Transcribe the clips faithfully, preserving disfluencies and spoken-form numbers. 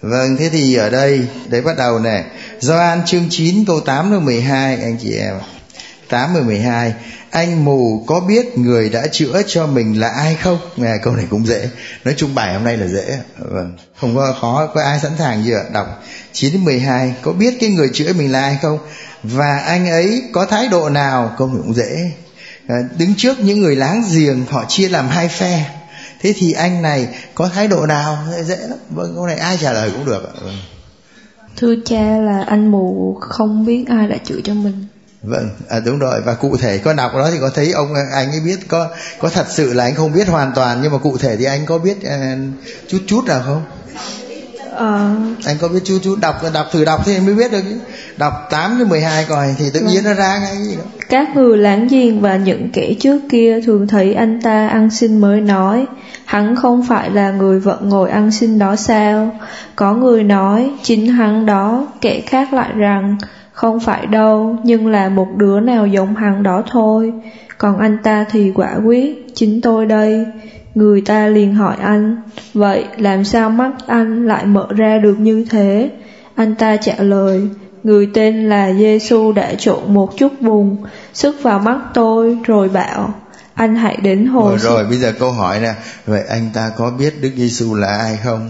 Vâng, thế thì ở đây, đấy bắt đầu này. Gioan chương chín câu tám đến mười hai anh chị em. tám đến mười hai. Anh mù có biết người đã chữa cho mình là ai không? À, câu này cũng dễ. Nói chung bài hôm nay là dễ. Vâng, không có khó. Có ai sẵn sàng chưa? Đọc chín đến mười hai. Có biết cái người chữa mình là ai không? Và anh ấy có thái độ nào? Câu này cũng dễ. À, đứng trước những người láng giềng, họ chia làm hai phe. Thế thì anh này có thái độ nào? Dễ lắm. Vâng, câu này ai trả lời cũng được. Vâng. Thưa cha, là anh mù không biết ai đã chữa cho mình. Vâng, à, đúng rồi. Và cụ thể có đọc đó thì có thấy ông anh ấy biết, có có thật sự là anh không biết hoàn toàn, nhưng mà cụ thể thì anh có biết uh, chút chút nào không? Ờ... Anh có biết chút chút, đọc đọc thử đọc thì mới biết được. Đọc tám đến mười hai coi thì tự nhiên nó ra ngay gì đó. Các người láng giềng và những kẻ trước kia thường thấy anh ta ăn xin mới nói, hắn không phải là người vợ ngồi ăn xin đó sao? Có người nói chính hắn đó, kẻ khác lại rằng không phải đâu, nhưng là một đứa nào giống hắn đó thôi. Còn anh ta thì quả quyết, chính tôi đây. Người ta liền hỏi anh, vậy làm sao mắt anh lại mở ra được như thế? Anh ta trả lời, người tên là Giê-xu đã trộn một chút bùn sức vào mắt tôi, rồi bảo anh hãy đến hồ. Rồi, rồi bây giờ câu hỏi nè, vậy anh ta có biết Đức Giê-xu là ai không?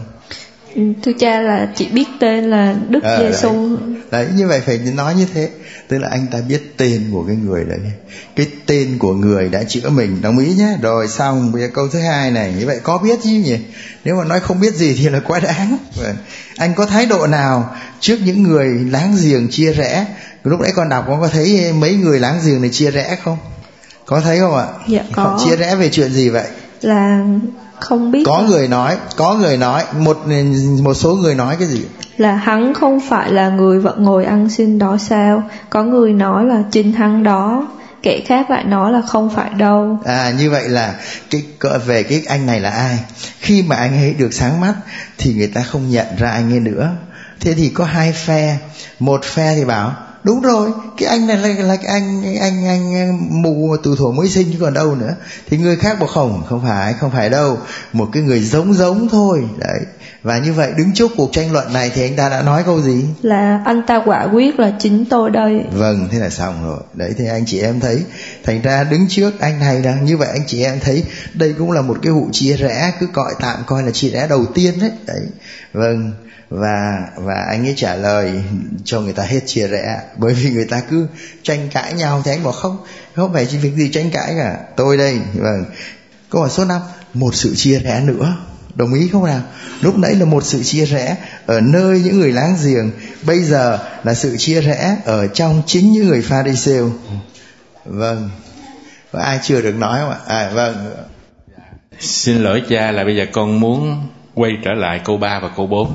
Thưa cha, là chỉ biết tên là Đức à, Giê-xu. Đấy. đấy, như vậy phải nói như thế. Tức là anh ta biết tên của cái người đấy, cái tên của người đã chữa mình, đồng ý nhé. Rồi xong, bây giờ câu thứ hai này, như vậy có biết chứ nhỉ? Nếu mà nói không biết gì thì là quá đáng. Anh có thái độ nào trước những người láng giềng chia rẽ? Lúc nãy con đọc con có thấy mấy người láng giềng này chia rẽ không? Có thấy không ạ? Dạ có. Họ chia rẽ về chuyện gì vậy? Là không biết. Có người nói, có người nói, một một số người nói cái gì? Là hắn không phải là người vợ ngồi ăn xin đó sao? Có người nói là chính hắn đó, kẻ khác lại nói là không phải đâu. À, như vậy là cái về cái anh này là ai? Khi mà anh ấy được sáng mắt thì người ta không nhận ra anh ấy nữa. Thế thì có hai phe. Một phe thì bảo đúng rồi, cái anh này là, là cái anh, anh anh mù từ thuở mới sinh chứ còn đâu nữa. Thì người khác bảo không, không phải, không phải đâu, một cái người giống giống thôi. Đấy. Và như vậy đứng trước cuộc tranh luận này thì anh ta đã nói câu gì? Là anh ta quả quyết là chính tôi đây. Vâng, thế là xong rồi. Đấy, thì anh chị em thấy, thành ra đứng trước anh này là như vậy, anh chị em thấy đây cũng là một cái vụ chia rẽ, cứ gọi tạm coi là chia rẽ đầu tiên đấy. Đấy. Vâng. Và và anh ấy trả lời cho người ta hết chia rẽ, bởi vì người ta cứ tranh cãi nhau. Thì anh bảo không, không phải việc gì tranh cãi cả, tôi đây. Vâng. Câu hỏi số năm, một sự chia rẽ nữa, đồng ý không nào? Lúc nãy là một sự chia rẽ ở nơi những người láng giềng, bây giờ là sự chia rẽ ở trong chính những người Pha-ri-sêu. Vâng. Có ai chưa được nói không ạ? À, vâng. Xin lỗi cha, là bây giờ con muốn quay trở lại câu ba và câu bốn.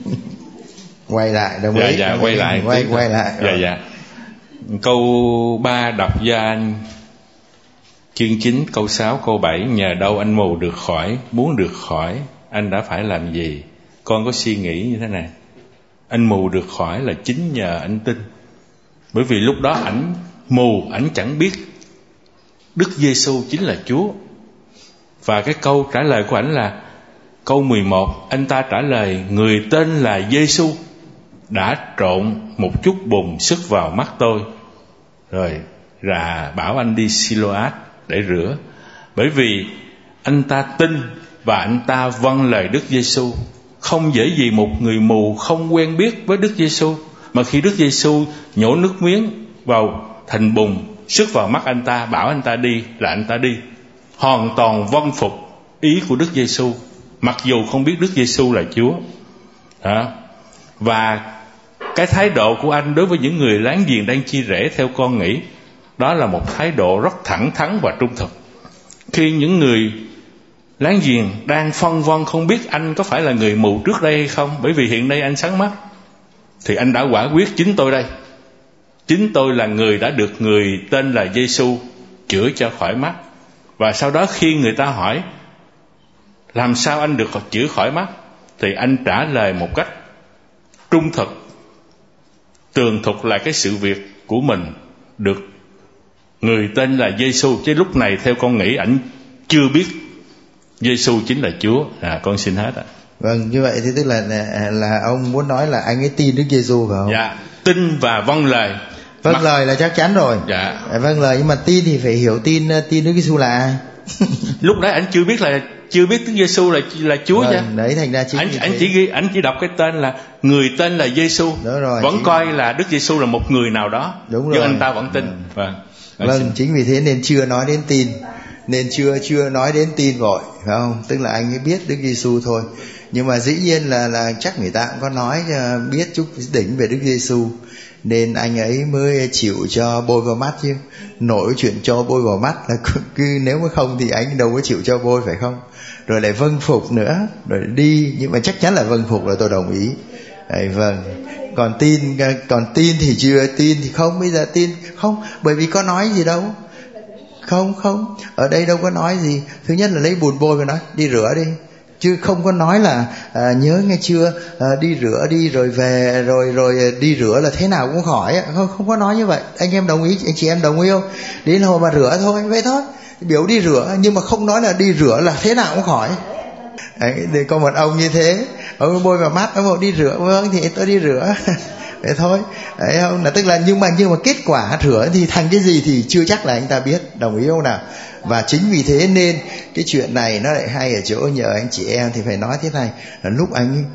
Quay lại, đồng ý. Dạ, dạ, quay lại. Quay, quay lại. Dạ, dạ. Câu ba đọc Gioan chương chín, câu sáu, câu bảy. Nhờ đâu anh mù được khỏi, muốn được khỏi, anh đã phải làm gì? Con có suy nghĩ như thế này. Anh mù được khỏi là chính nhờ anh tin. Bởi vì lúc đó ảnh mù, ảnh chẳng biết Đức Giê-xu chính là Chúa. Và cái câu trả lời của ảnh là câu mười một, anh ta trả lời, người tên là Giê-xu đã trộn một chút bùn sức vào mắt tôi, rồi là bảo anh đi Siloát để rửa. Bởi vì anh ta tin và anh ta vâng lời Đức Giê-xu. Không dễ gì một người mù không quen biết với Đức Giê-xu, mà khi Đức Giê-xu nhổ nước miếng vào thành bùn sức vào mắt anh ta, bảo anh ta đi là anh ta đi, hoàn toàn vâng phục ý của Đức Giê-xu, mặc dù không biết Đức Giê-xu là Chúa. Đó. Và cái thái độ của anh đối với những người láng giềng đang chia rẽ, theo con nghĩ đó là một thái độ rất thẳng thắn và trung thực. Khi những người láng giềng đang phân vân không biết anh có phải là người mù trước đây hay không, bởi vì hiện nay anh sáng mắt, thì anh đã quả quyết chính tôi đây, chính tôi là người đã được người tên là Giê-xu chữa cho khỏi mắt. Và sau đó khi người ta hỏi làm sao anh được chữa khỏi mắt, thì anh trả lời một cách trung thực, tường thuật lại cái sự việc của mình được người tên là Giê-xu. Chứ lúc này theo con nghĩ ảnh chưa biết Giê-xu chính là Chúa. À, con xin hết ạ. Vâng, như vậy thì tức là là, là ông muốn nói là anh ấy tin Đức Giêsu phải không? Dạ, tin và vâng lời. Vâng Mà... lời là chắc chắn rồi. Dạ. Vâng lời, nhưng mà tin thì phải hiểu tin tin Đức Giêsu là ai. Lúc đấy anh chưa biết là chưa biết Đức Giêsu là là Chúa chứ. Vâng, đấy thành ra chính anh anh chỉ ghi anh chỉ đọc cái tên là người tên là Giêsu. Vẫn chính... coi là Đức Giêsu là một người nào đó. Đúng rồi. Nhưng anh ta vẫn tin. Vâng. Vâng, vâng chính vì thế nên chưa nói đến tin. Nên chưa chưa nói đến tin vội, phải không? Tức là anh ấy biết Đức Giêsu thôi. Nhưng mà dĩ nhiên là là chắc người ta cũng có nói uh, biết chút đỉnh về Đức Giêsu, nên anh ấy mới chịu cho bôi vào mắt chứ. Nổi chuyện cho bôi vào mắt là cứ nếu mà không thì anh đâu có chịu cho bôi, phải không? Rồi lại vâng phục nữa, rồi đi, nhưng mà chắc chắn là vâng phục là tôi đồng ý. Đấy, vâng. Còn tin còn tin thì chưa, tin thì không, bây giờ tin không, bởi vì có nói gì đâu. Không không, ở đây đâu có nói gì. Thứ nhất là lấy bùn bôi và nói đi rửa đi, chứ không có nói là à, nhớ nghe chưa, à, đi rửa đi rồi về rồi rồi đi rửa là thế nào cũng khỏi. Không không có nói như vậy. Anh em đồng ý, anh chị em đồng ý không? Đến hồi mà rửa thôi, vậy thôi, biểu đi rửa, nhưng mà không nói là đi rửa là thế nào cũng khỏi. Đấy, thì có một ông như thế, ông bôi vào mắt, ông bảo đi rửa, vâng thì tôi đi rửa. Vậy thôi. Đấy không, là tức là nhưng mà nhưng mà kết quả rửa thì thành cái gì thì chưa chắc là anh ta biết, đồng ý không nào? Và chính vì thế nên cái chuyện này nó lại hay ở chỗ nhờ anh chị em thì phải nói thế này, là lúc anh ấy,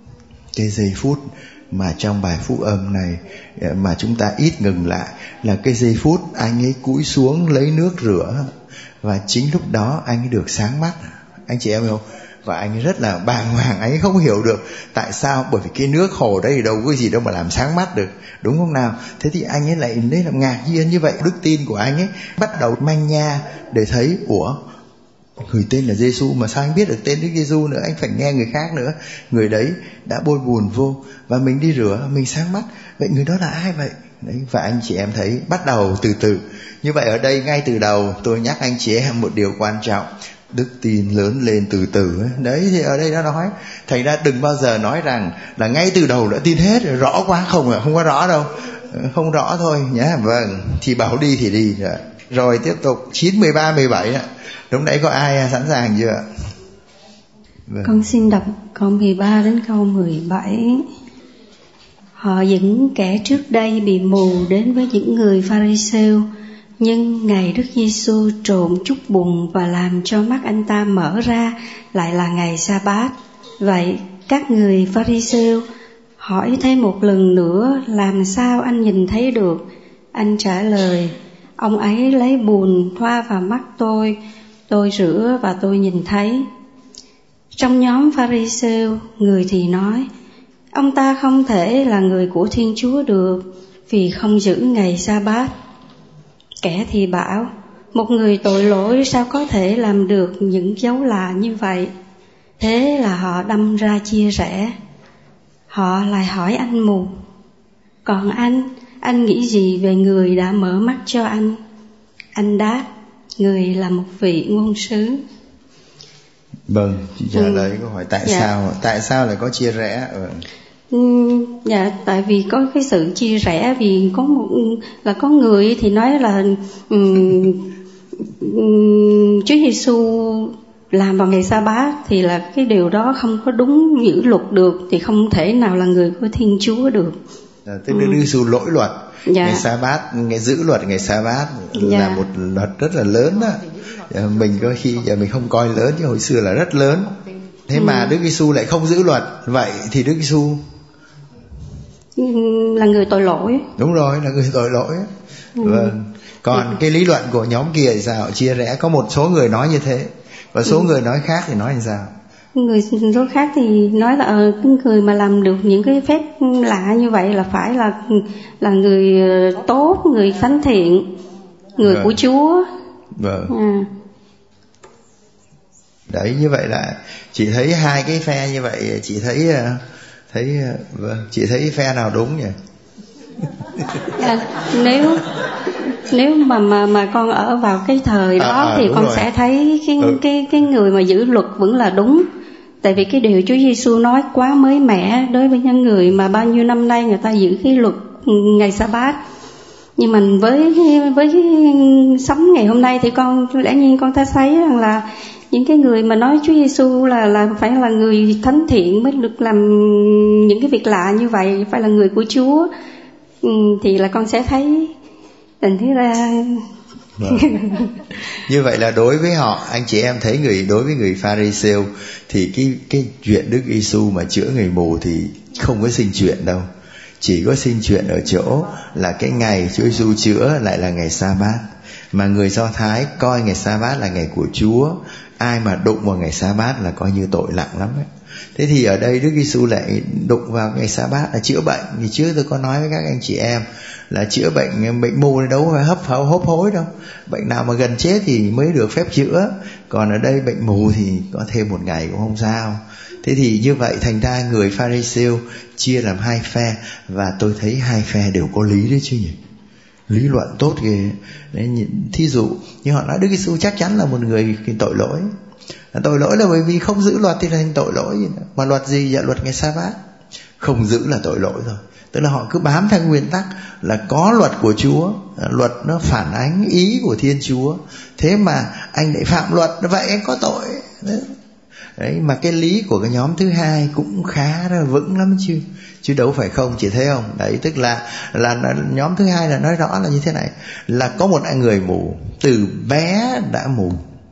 cái giây phút mà trong bài phúc âm này mà chúng ta ít ngừng lại là cái giây phút anh ấy cúi xuống lấy nước rửa, và chính lúc đó anh ấy được sáng mắt, anh chị em hiểu không? Và anh ấy rất là bàng hoàng, anh ấy không hiểu được tại sao, bởi vì cái nước hồ đấy đâu có gì đâu mà làm sáng mắt được, đúng không nào? Thế thì anh ấy lại lấy làm ngạc nhiên như vậy. Đức tin của anh ấy bắt đầu manh nha để thấy, ủa, người tên là Giêsu mà sao anh biết được tên Đức Giêsu nữa, anh phải nghe người khác nữa. Người đấy đã bôi bùn vô và mình đi rửa, mình sáng mắt. Vậy người đó là ai vậy? Đấy, và anh chị em thấy bắt đầu từ từ. Như vậy ở đây ngay từ đầu tôi nhắc anh chị em một điều quan trọng, đức tin lớn lên từ từ ấy. Đấy thì ở đây nó nói, thành ra đừng bao giờ nói rằng là ngay từ đầu đã tin hết, rõ quá không ạ, không có rõ đâu, không rõ thôi nhé. Vâng, thì bảo đi thì đi. Rồi, rồi tiếp tục chín, mười ba, mười bảy. Lúc nãy có ai sẵn sàng chưa? Vâng. Con xin đọc câu mười ba đến câu mười bảy. Họ dẫn kẻ trước đây bị mù đến với những người Pha-ri-sêu, nhưng ngày Đức Giêsu trộn chút bùn và làm cho mắt anh ta mở ra, lại là ngày Sa-bát. Vậy các người Pha-ri-sêu hỏi thêm một lần nữa, làm sao anh nhìn thấy được? Anh trả lời, ông ấy lấy bùn thoa vào mắt tôi, tôi rửa và tôi nhìn thấy. Trong nhóm Pha-ri-sêu, người thì nói, ông ta không thể là người của Thiên Chúa được, vì không giữ ngày Sa-bát. Kẻ thì bảo, một người tội lỗi sao có thể làm được những dấu lạ như vậy? Thế là họ đâm ra chia rẽ. Họ lại hỏi anh mù, còn anh, anh nghĩ gì về người đã mở mắt cho anh? Anh đáp, người là một vị ngôn sứ. Vâng, chị trả lời câu hỏi tại dạ. sao tại sao lại có chia rẽ? Ừ. Dạ, tại vì có cái sự chia rẽ, vì có một là có người thì nói là um, um, Chúa Giêsu làm vào ngày Sa-bát thì là cái điều đó không có đúng giữ luật được, thì không thể nào là người của Thiên Chúa được. À, tức là Đức Giêsu lỗi luật. Dạ. Ngày Sa-bát, ngày giữ luật ngày Sa-bát dạ. là một luật rất là lớn đó. Mình có khi giờ mình không coi lớn, chứ hồi xưa là rất lớn. Thế ừ. mà Đức Giêsu lại không giữ luật, vậy thì Đức Giêsu là người tội lỗi. Đúng rồi, là người tội lỗi. Ừ. Vâng. Còn ừ. cái lý luận của nhóm kia thì sao? Chia rẽ, có một số người nói như thế, và số ừ. người nói khác thì nói như sao? Người số khác thì nói là ờ, cái người mà làm được những cái phép lạ như vậy là phải là là người tốt, người thánh thiện, người vâng. của Chúa. Vâng. À. Đấy, như vậy là chị thấy hai cái phe như vậy, chị thấy thấy vâng, chị thấy phe nào đúng nhỉ? À, nếu nếu mà mà mà con ở vào cái thời đó à, à, thì con rồi. sẽ thấy cái ừ. cái cái người mà giữ luật vẫn là đúng. Tại vì cái điều Chúa Giêsu nói quá mới mẻ đối với những người mà bao nhiêu năm nay người ta giữ cái luật ngày Sa-bát. Nhưng mình với với cái sống ngày hôm nay thì con lẽ nhiên con ta thấy rằng là những cái người mà nói Chúa Giêsu là là phải là người thánh thiện mới được làm những cái việc lạ như vậy, phải là người của Chúa, ừ, thì là con sẽ thấy tình thế ra. Vâng. Như vậy là đối với họ, anh chị em thấy người đối với người Pha-ri-siêu thì cái cái chuyện Đức Giêsu mà chữa người mù thì không có sinh chuyện đâu, chỉ có sinh chuyện ở chỗ là cái ngày Chúa Giêsu chữa lại là ngày Sa-bát, mà người Do Thái coi ngày Sa-bát là ngày của Chúa, ai mà đụng vào ngày Sa-bát là coi như tội nặng lắm ấy. Thế thì ở đây Đức Giêsu lại đụng vào ngày Sa-bát là chữa bệnh. Thì trước tôi có nói với các anh chị em là chữa bệnh bệnh mù này đâu phải hấp hấp hối đâu, bệnh nào mà gần chết thì mới được phép chữa, còn ở đây bệnh mù thì có thêm một ngày cũng không sao. Thế thì như vậy thành ra người Pha-ri-siêu chia làm hai phe, và tôi thấy hai phe đều có lý đấy chứ nhỉ, lý luận tốt ghê đấy. Thí dụ như họ nói Đức Giêsu chắc chắn là một người tội lỗi. Tội lỗi là bởi vì không giữ luật thì là thành tội lỗi gì nữa. Mà luật gì? Dạ luật ngày Sa-bát. Không giữ là tội lỗi rồi. Tức là họ cứ bám theo nguyên tắc là có luật của Chúa, luật nó phản ánh ý của Thiên Chúa, thế mà anh lại phạm luật, vậy anh có tội đấy. Đấy, mà cái lý của cái nhóm thứ hai cũng khá là vững lắm chứ, chứ đâu phải không, chị thấy không? Đấy, tức là, là là nhóm thứ hai là nói rõ là như thế này, là có một người mù từ bé đã mù.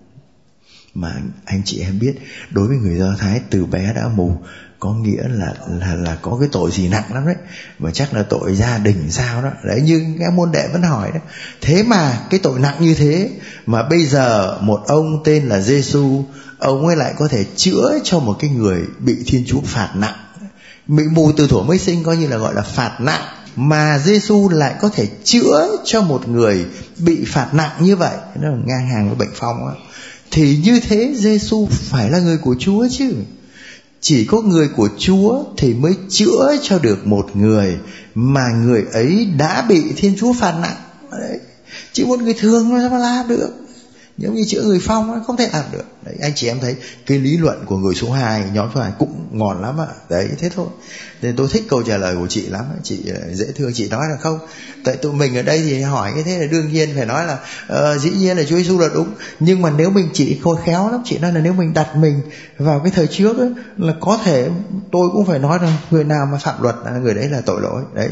Mà anh chị em biết, đối với người Do Thái từ bé đã mù có nghĩa là là là có cái tội gì nặng lắm đấy, mà chắc là tội gia đình sao đó. Đấy, như các môn đệ vẫn hỏi đấy. Thế mà cái tội nặng như thế mà bây giờ một ông tên là Giêsu, ông ấy lại có thể chữa cho một cái người bị Thiên Chúa phạt nặng, bị mù từ thuở mới sinh, coi như là gọi là phạt nặng, mà Giêsu lại có thể chữa cho một người bị phạt nặng như vậy, nó là ngang hàng với bệnh phong á. Thì như thế Giêsu phải là người của Chúa chứ. Chỉ có người của Chúa thì mới chữa cho được một người mà người ấy đã bị Thiên Chúa phạt nặng. Đấy. Chứ một người thường nó sao mà làm được. Giống như chữa người phong không thể làm được. Đấy, anh chị em thấy cái lý luận của người số hai, nhóm số hai cũng ngon lắm ạ. Đấy, thế thôi. Nên tôi thích câu trả lời của chị lắm. Chị dễ thương, chị nói là không. Tại tụi mình ở đây thì hỏi cái thế là đương nhiên phải nói là uh, dĩ nhiên là Chúa Giêsu là đúng. Nhưng mà nếu mình, chị khôi khéo lắm, chị nói là nếu mình đặt mình vào cái thời trước ấy, là có thể tôi cũng phải nói rằng người nào mà phạm luật là người đấy là tội lỗi. Đấy.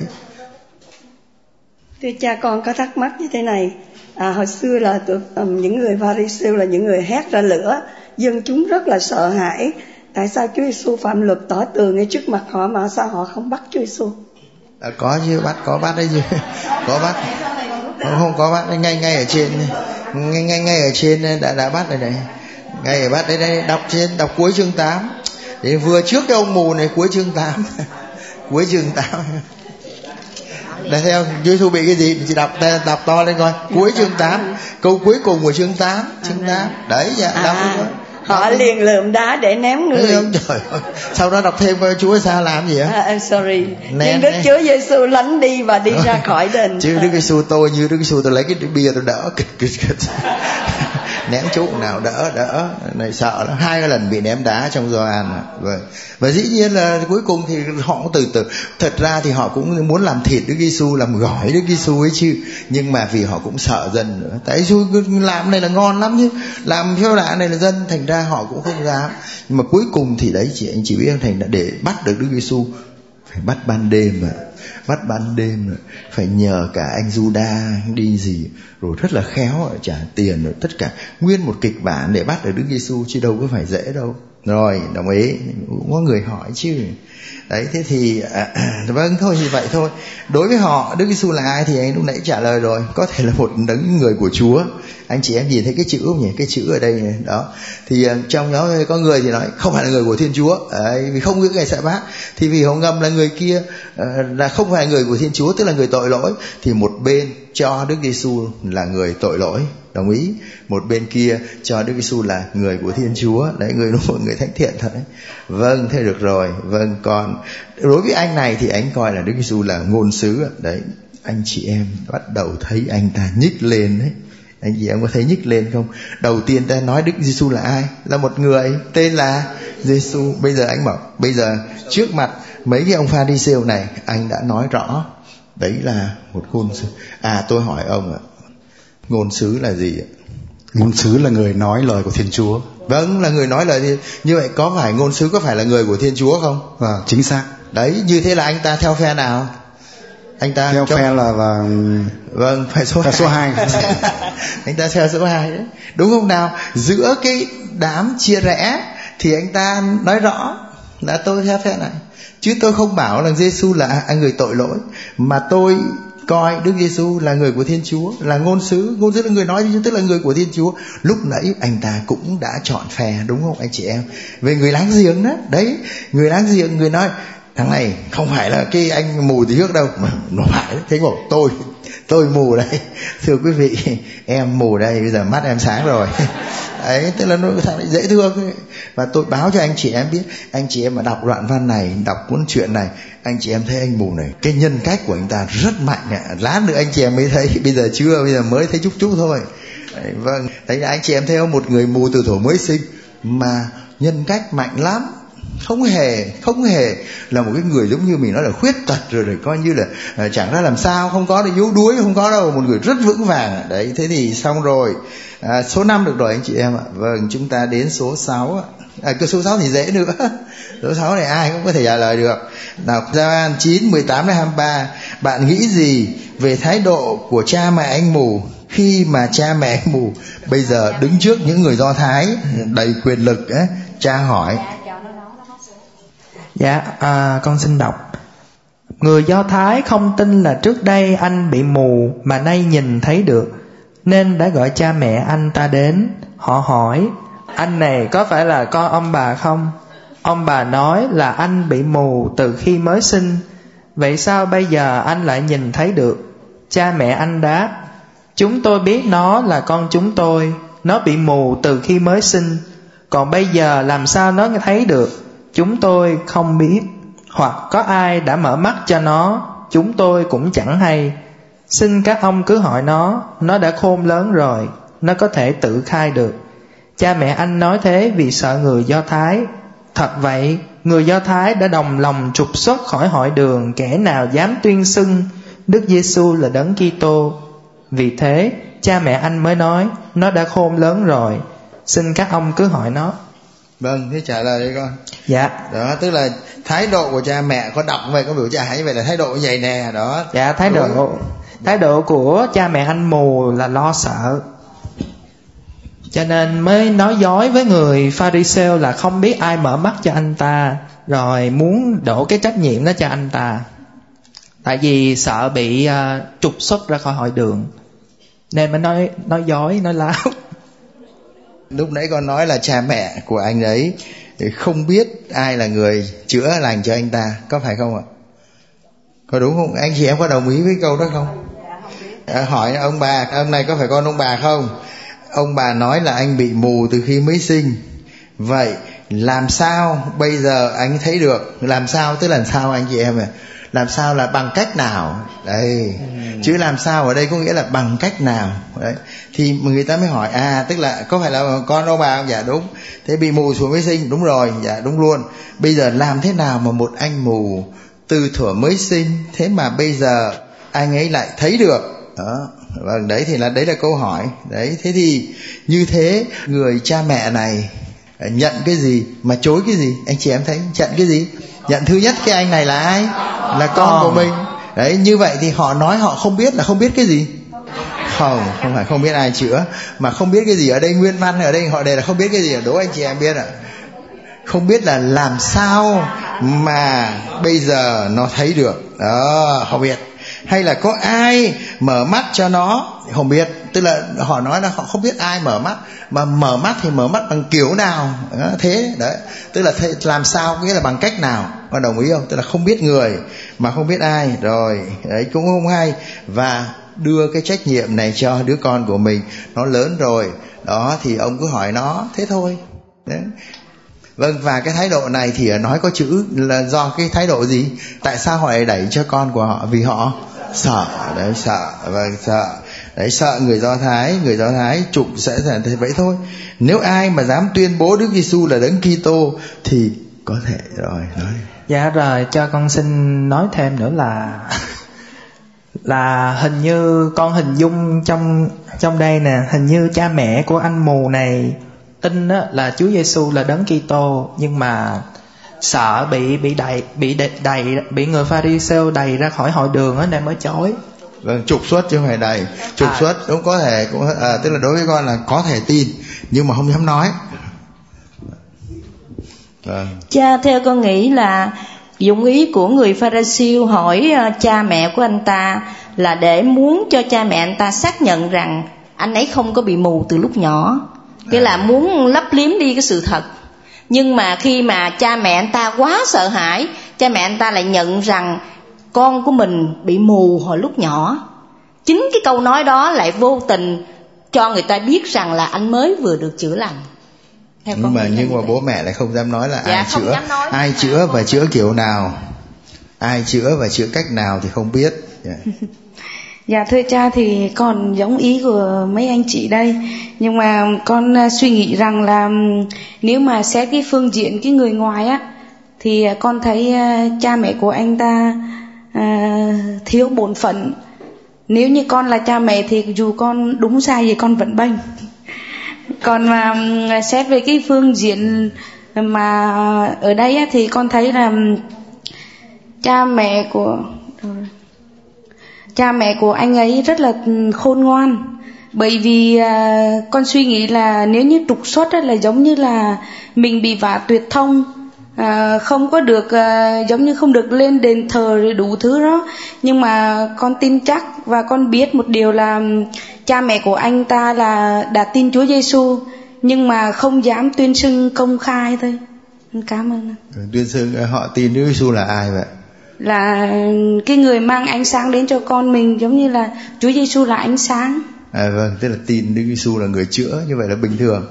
Thưa cha, con có thắc mắc như thế này. À, hồi xưa là tụi, um, những người Pha-ri-siêu là những người hét ra lửa, dân chúng rất là sợ hãi. Tại sao Chúa Giêsu phạm luật tỏ tường ngay trước mặt họ mà sao họ không bắt Chúa Giêsu? À, có chứ, bắt, có bắt đấy chứ. Có bắt. Không, không có bắt, ngay ngay ở trên, ngay ngay ngay ở trên đã đã bắt rồi này. Ngay ở bắt đấy, đây đọc trên, đọc cuối chương tám. Để vừa trước cái ông mù này, cuối chương tám. Cuối chương tám. Để theo Chúa Giêsu bị cái gì chị đọc đọc to lên coi. Cuối chương tám, câu cuối cùng của chương tám, chương tám. Đấy dạ, đọc à, đi. Họ liền lượm đá để ném người. Không, trời ơi. Sau đó đọc thêm coi Chúa sao làm gì á? À, sorry. Nhưng Đức Chúa Giêsu lánh đi và đi ra khỏi đền. Chứ Đức Giêsu tôi như Đức Giêsu tôi lấy cái bia tôi đỡ kịch kịch kịch. Ném chỗ nào đỡ đỡ này, sợ lắm, hai lần bị ném đá trong Gioan. Vậy và dĩ nhiên là cuối cùng thì họ từ từ thật ra thì họ cũng muốn làm thịt Đức Giêsu, làm gỏi Đức Giêsu ấy chứ, nhưng mà vì họ cũng sợ dân nữa. Tại Giêsu làm này là ngon lắm chứ, làm theo đà này là dân, thành ra họ cũng không dám. Nhưng mà cuối cùng thì đấy chị anh chị biết thành đã để bắt được Đức Giêsu phải bắt ban đêm mà bắt ban đêm rồi, phải nhờ cả anh Juda đi gì, rồi rất là khéo trả tiền rồi tất cả, nguyên một kịch bản để bắt được Đức Giêsu chứ đâu có phải dễ đâu. Rồi đồng ý, cũng có người hỏi chứ. Đấy, thế thì à, vâng thôi thì vậy thôi. Đối với họ Đức Giêsu là ai thì anh lúc nãy trả lời rồi, có thể là một đấng người của Chúa. Anh chị em nhìn thấy cái chữ không nhỉ? Cái chữ ở đây này, đó. Thì uh, trong đó có người thì nói không phải là người của Thiên Chúa, đấy, vì không giữ ngày Sa-bát. Thì vì họ ngầm là người kia uh, là không phải người của Thiên Chúa, tức là người tội lỗi, thì một bên cho Đức Giêsu là người tội lỗi, đồng ý. Một bên kia cho Đức Giêsu là người của Thiên Chúa, đấy, người đúng một người thánh thiện thật đấy. Vâng, thế được rồi. Vâng, còn đối với anh này thì anh coi là Đức Giêsu là ngôn sứ đấy. Anh chị em bắt đầu thấy anh ta nhích lên đấy. Anh chị em có thấy nhích lên không? Đầu tiên ta nói Đức Giêsu là ai? Là một người tên là Giêsu. Bây giờ anh bảo, bây giờ trước mặt mấy cái ông Pha-ri-siêu này, anh đã nói rõ đấy là một ngôn sứ. À tôi hỏi ông ạ, ngôn sứ là gì ạ? Ngôn sứ là người nói lời của Thiên Chúa. Vâng, là người nói lời thì như vậy có phải ngôn sứ có phải là người của Thiên Chúa không? Vâng, chính xác. Đấy, như thế là anh ta theo phe nào? Anh ta theo cho... phe là là vâng, phải số số hai. Anh ta theo số hai đấy. Đúng không nào? Giữa cái đám chia rẽ thì anh ta nói rõ là tôi theo phe này. Chứ tôi không bảo là Giêsu là người tội lỗi, mà tôi coi Đức Giêsu là người của Thiên Chúa, là ngôn sứ. Ngôn sứ là người nói, tức là người của Thiên Chúa. Lúc nãy anh ta cũng đã chọn phe, đúng không anh chị em? Về người láng giềng đó. Đấy, người láng giềng, người nói thằng này không phải là cái anh mù từ trước đâu, mà nó phải. Thế bảo tôi tôi mù đây, thưa quý vị, em mù đây, bây giờ mắt em sáng rồi. Đấy, tức là nó thằng này dễ thương ấy. Và tôi báo cho anh chị em biết, anh chị em mà đọc đoạn văn này, đọc cuốn truyện này, anh chị em thấy anh mù này, cái nhân cách của anh ta rất mạnh ạ. Lát nữa anh chị em mới thấy, bây giờ chưa, bây giờ mới thấy chút chút thôi. Đấy, vâng, đấy là anh chị em thấy không, một người mù từ thuở mới sinh mà nhân cách mạnh lắm. Không hề, không hề là một cái người giống như mình nói là khuyết tật rồi, rồi coi như là uh, chẳng ra làm sao, không có để yếu đuối, không có đâu, một người rất vững vàng. Đấy, thế thì xong rồi. À, số năm được rồi anh chị em ạ. Vâng, chúng ta đến số sáu. À, cái số sáu thì dễ nữa. Số sáu này ai cũng có thể trả lời được. Nào, Gioan chín, mười tám đến hai mươi ba. Bạn nghĩ gì về thái độ của cha mẹ anh mù khi mà cha mẹ anh mù bây giờ đứng trước những người Do Thái đầy quyền lực ấy? Cha hỏi. Dạ, à, con xin đọc. Người Do Thái không tin là trước đây anh bị mù mà nay nhìn thấy được, nên đã gọi cha mẹ anh ta đến. Họ hỏi, anh này có phải là con ông bà không? Ông bà nói là anh bị mù từ khi mới sinh. Vậy sao bây giờ anh lại nhìn thấy được? Cha mẹ anh đáp, chúng tôi biết nó là con chúng tôi. Nó bị mù từ khi mới sinh, còn bây giờ làm sao nó thấy được? Chúng tôi không biết. Hoặc có ai đã mở mắt cho nó, chúng tôi cũng chẳng hay. Xin các ông cứ hỏi nó, nó đã khôn lớn rồi, nó có thể tự khai được. Cha mẹ anh nói thế vì sợ người Do Thái. Thật vậy, người Do Thái đã đồng lòng trục xuất khỏi hội đường kẻ nào dám tuyên xưng Đức Giêsu là Đấng Kitô. Vì thế, cha mẹ anh mới nói, nó đã khôn lớn rồi, xin các ông cứ hỏi nó. Vâng, thế trả lời đi con. Dạ. Đó, tức là thái độ của cha mẹ, có đọc vậy có biểu trả như vậy là thái độ như vậy nè, đó. Dạ, thái độ Đối. thái độ của cha mẹ anh mù là lo sợ, cho nên mới nói dối với người Pha-ri-sêu là không biết ai mở mắt cho anh ta, rồi muốn đổ cái trách nhiệm đó cho anh ta. Tại vì sợ bị uh, trục xuất ra khỏi hội đường, nên mới nói nói dối, nói láo. Lúc nãy con nói là cha mẹ của anh ấy không biết ai là người chữa lành cho anh ta, có phải không ạ? Có đúng không? Anh chị em có đồng ý với câu đó không? À, hỏi ông bà, ông này có phải con ông bà không? Ông bà nói là anh bị mù từ khi mới sinh. Vậy làm sao bây giờ anh thấy được? Làm sao tức là làm sao anh chị em ạ? Làm sao là bằng cách nào? Đây, ừ. Chứ làm sao ở đây có nghĩa là bằng cách nào? Đấy. Thì người ta mới hỏi, à tức là có phải là con ông bà không? Dạ đúng. Thế bị mù xuống mới sinh, đúng rồi, dạ đúng luôn. Bây giờ làm thế nào mà một anh mù từ thuở mới sinh, thế mà bây giờ anh ấy lại thấy được? Đó. Vâng, đấy thì là đấy là câu hỏi. Đấy, thế thì như thế người cha mẹ này nhận cái gì mà chối cái gì? Anh chị em thấy nhận cái gì? Nhận thứ nhất cái anh này là ai? Là con của mình. Đấy, như vậy thì họ nói họ không biết là không biết cái gì? Không, không phải không biết ai chữa, mà không biết cái gì. Ở đây nguyên văn ở đây họ đề là không biết cái gì. Đố anh chị em biết ạ. Không biết là làm sao mà bây giờ nó thấy được. Đó, không biết. Hay là có ai mở mắt cho nó? Không biết. Tức là họ nói là họ không biết ai mở mắt, mà mở mắt thì mở mắt bằng kiểu nào? Đó, thế đấy. Tức là th- làm sao, nghĩa là bằng cách nào? Con đồng ý không? Tức là không biết người mà không biết ai. Rồi, đấy cũng không hay. Và đưa cái trách nhiệm này cho đứa con của mình, nó lớn rồi. Đó thì ông cứ hỏi nó, thế thôi. Đấy. Vâng, và cái thái độ này thì nói có chữ là do cái thái độ gì? Tại sao họ lại đẩy cho con của họ? Vì họ sợ. Đấy, sợ. Vâng, sợ. Đấy, sợ người Do Thái. Người Do Thái trục sẽ là thế vậy thôi. Nếu ai mà dám tuyên bố Đức Giêsu là Đấng Kitô thì có thể rồi. Nói. Dạ rồi, cho con xin nói thêm nữa là là hình như con hình dung trong trong đây nè, hình như cha mẹ của anh mù này tin á, là Chúa Giêsu là Đấng Kitô, nhưng mà sợ bị bị đày bị đày, đày bị người Pha-ri-sêu đày ra khỏi hội đường á nên mới chối. Vâng, trục xuất chứ không phải đày. Trục à. xuất cũng có thể cũng à, tức là đối với con là có thể tin nhưng mà không dám nói. Vâng. Cha, theo con nghĩ là dụng ý của người Pha-ri-sêu hỏi uh, cha mẹ của anh ta là để muốn cho cha mẹ anh ta xác nhận rằng anh ấy không có bị mù từ lúc nhỏ, nghĩa à. là muốn lấp liếm đi cái sự thật. Nhưng mà khi mà cha mẹ anh ta quá sợ hãi, cha mẹ anh ta lại nhận rằng con của mình bị mù hồi lúc nhỏ. Chính cái câu nói đó lại vô tình cho người ta biết rằng là anh mới vừa được chữa lành. Theo nhưng mà nhưng mà bố mẹ lại không dám nói là dạ, ai chữa, ai chữa và chữa kiểu nào, ai chữa và chữa cách nào thì không biết. Yeah. Dạ thưa cha, thì con giống ý của mấy anh chị đây, nhưng mà con suy nghĩ rằng là nếu mà xét cái phương diện cái người ngoài á, thì con thấy cha mẹ của anh ta à, thiếu bổn phận. Nếu như con là cha mẹ thì dù con đúng sai gì con vẫn bênh. Còn mà xét về cái phương diện mà ở đây á, thì con thấy là cha mẹ của cha mẹ của anh ấy rất là khôn ngoan. Bởi vì à, con suy nghĩ là nếu như trục xuất á, là giống như là mình bị vạ tuyệt thông, à, không có được à, giống như không được lên đền thờ rồi đủ thứ đó. Nhưng mà con tin chắc và con biết một điều là cha mẹ của anh ta là đã tin Chúa Giêsu nhưng mà không dám tuyên xưng công khai thôi. Cảm ơn. Tuyên xưng họ tin Chúa Giêsu là ai vậy? Là cái người mang ánh sáng đến cho con mình, giống như là Chúa Giêsu là ánh sáng. À vâng, tức là tin Đức Giêsu là người chữa, như vậy là bình thường.